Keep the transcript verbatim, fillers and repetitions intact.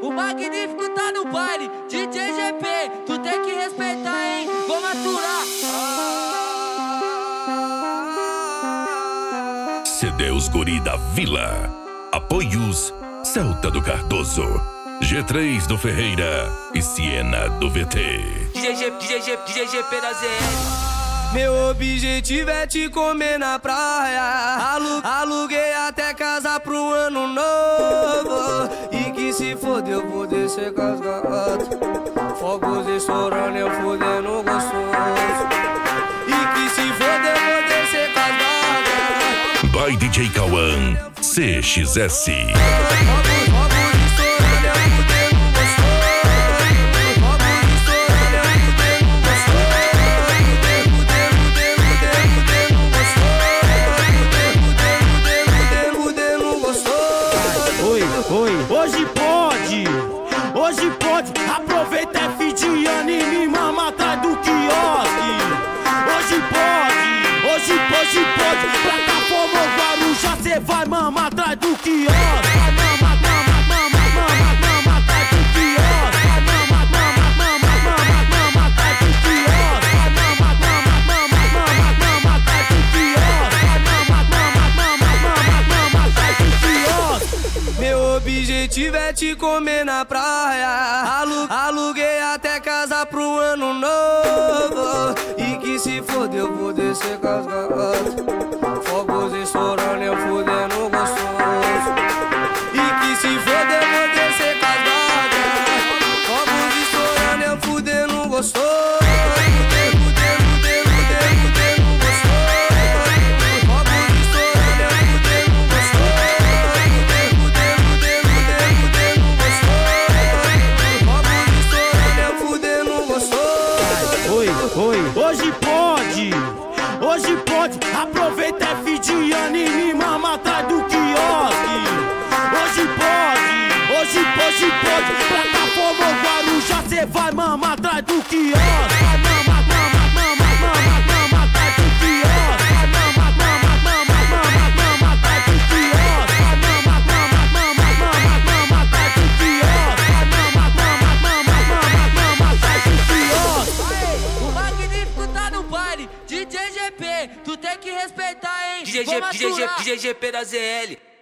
O magnífico tá no baile, D J G P, tu tem que respeitar, hein? Vou maturar. C D Os Guri da Vila. Apoios Celta do Cardoso, G três do Ferreira e Siena do V T. D J G P, D J G P, D J G P da Z L. Meu objetivo é te comer na praia. Alu Aluguei até casa pro ano novo. E que se foder eu vou descer com as gatas. Fogos estourando, eu fudendo gostoso. E que se foder eu vou descer com as gatas. By D J Cauã, C X S. Hoje pode, hoje pode, aproveita é fim de ano e me mama atrás do quiosque. Hoje pode, hoje, hoje pode, plataforma ou Guarujá, cê vai mamar atrás do quiosque. Mama, mama, mama, mama, mama atrás do quiosque. Mama, mama, mama, mama, mama atrás do quiosque. Mama, mama, mama, mama, mama atrás do quiosque. Mama, mama, mama, mama, mama atrás do quiosque. Meu objetivo é te comer na praia. Alu Aluguei até casa pro ano novo. E que se foder eu vou descer com as gatas. Fogos estourando, eu fudendo gostoso. E que se foder eu vou descer com as gatas. Fogos estourando, eu fudendo gostoso. Hoje pode, hoje pode, aproveita é fim de ano e me mama atrás do quiosque. Hoje pode, hoje, hoje pode, plataforma ou Guarujá, cê vai mamar atrás do quiosque. Mama, mama, mama, mama, mama atrás do quiosque. Mama, mama, mama, mama, mama atrás do quiosque. Mama, mama, mama, mama, mama atrás do quiosque. Mama, mama, mama, mama, mama atrás do quiosque. O magnífico tá no baile, D J G P, tu tem que respeitar, hein? D J G P, D J G P, D J G P da Z L.